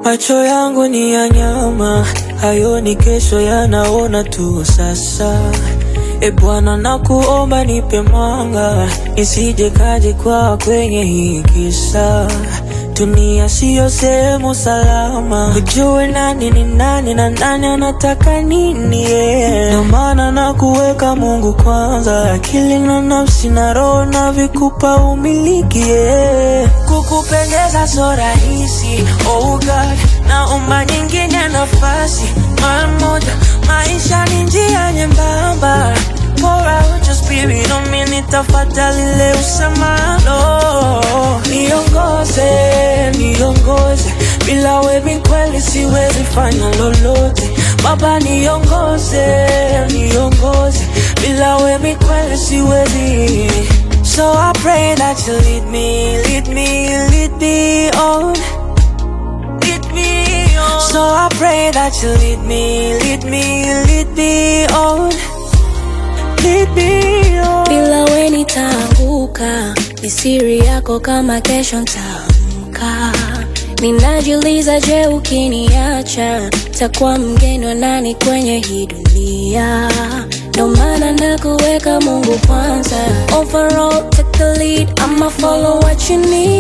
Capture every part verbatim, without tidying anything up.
Macho yangu ni ya nyama, hayoni kesho, yanaona tu sasa. E Bwana, nakuomba nipe mwanga, nisije kaje kwa kwenye hii kisa. Dunia siyo sehemu salama, ujue nani ni nani na nani anataka nini, yeah. Ndio maana nakuweka Mungu kwanza, akili na nafsi na roho na vikupa umiliki, yeah. Kukupendeza so rahisi, oh God, naomba nyingine nafasi mara moja. Maisha ni njia nyembamba, pour out your spirit on me, nitafuata lile usemalo. Niongoze, niongoze, bila wewe kweli siwezi fanya lolote. Baba niongoze, niongoze, bila wewe kweli siwezi. So I pray that you lead me, lead me, lead me on. Lead me on. So I pray that you lead me, lead me, lead me on. Lead me on. Bila we nitaanguka, ni siri yako kama kesho nitaamka. Ninajiuliza, je, ukiniacha takuwa mgeni wa nani kwenye hii dunia? Ndio maana nakuweka Mungu kwanza. Overall take the lead, I'ma follow what you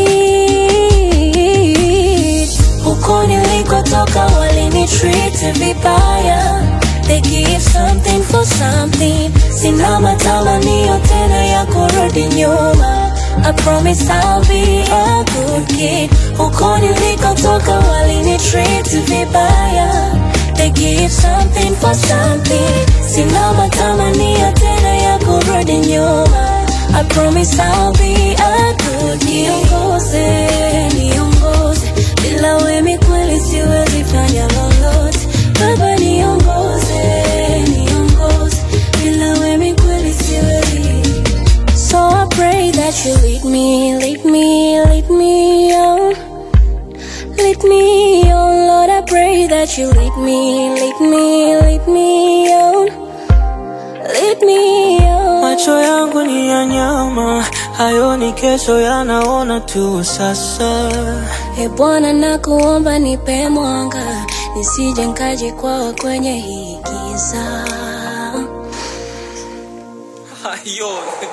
need. Huko nilikotoka walinitreat vibaya, they give something for something. Sina matamanio tena ya kurudi nyuma, I promise I'll be a good kid. Huko nilikotoka walinitreat vibaya, they give something for something. Sina matamanio tena ya kurudi nyuma, I promise I'll be a good kid. Niongoze, niongoze, bila wewe kweli siwezi fanya lolote. Baba niongoze, niongoze, bila wewe kweli siwezi. So I pray that you lead me, lead me, lead me on. Lead me on, Lord, I pray that you lead me, lead me, lead me on. Lead me on. Macho yangu ni ya nyama, hayoni kesho, yanaona tu sasa. E Bwana, nakuomba nipe mwanga, nisije nikaje kwa kwenye hii giza. Ayo.